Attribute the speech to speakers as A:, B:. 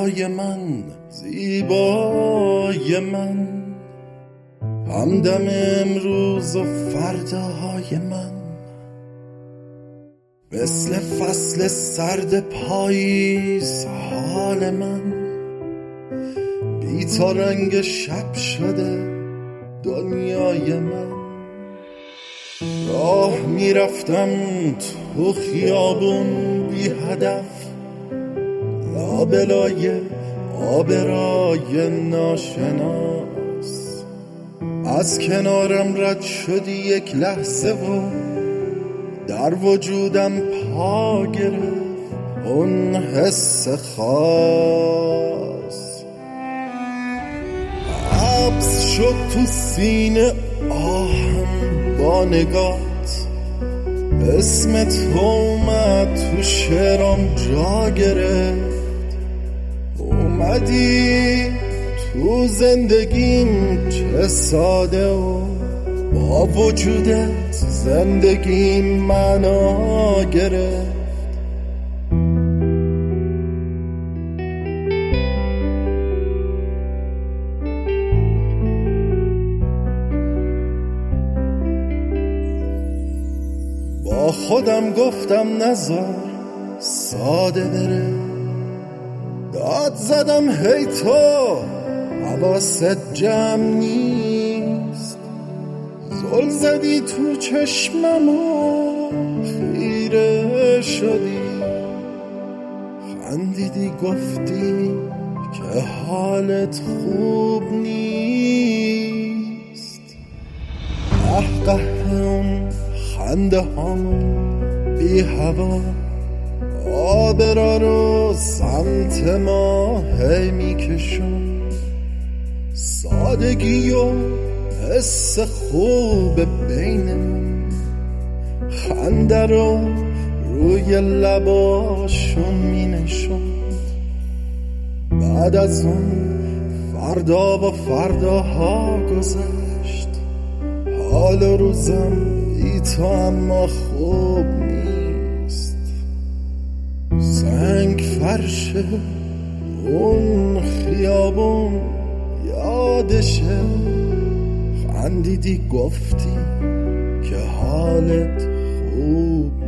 A: زیبای من، زیبای من، همدم امروز و فرداهای من، مثل فصل سرد پاییز حال من، بی تا رنگ شب شده دنیای من. راه میرفتم تو خیابون بی هدف، لابلای آبرای ناشناس، از کنارم رد شدی یک لحظه و در وجودم پا گرفت اون حس خاص. حبس شد تو سینه آهم با نگات، اسم تو اومد تو شعرام جا گرفت. اومدی تو زندگیم چه ساده و با وجودت زندگی معنا گرفت. با خودم گفتم نذار ساده بره، داد زدم هی تو حواست جمع نیست، زل زدی تو چشمم و خیره شدی، خندیدی گفتی که حالت خوب نیست. قهقه اون خنده هامون بی هوا، آبرا رو سمت ما هی میکشون، سادگی و حس خوب بینمون، خنده رو روی لباشون مینشوند. بعد از اون فردا و فرداها گذشت، حال و روزم بی تو اما خوب نیست. سنگ فرشه اون خیابون یادشه، خندیدی گفتی که حالت خوب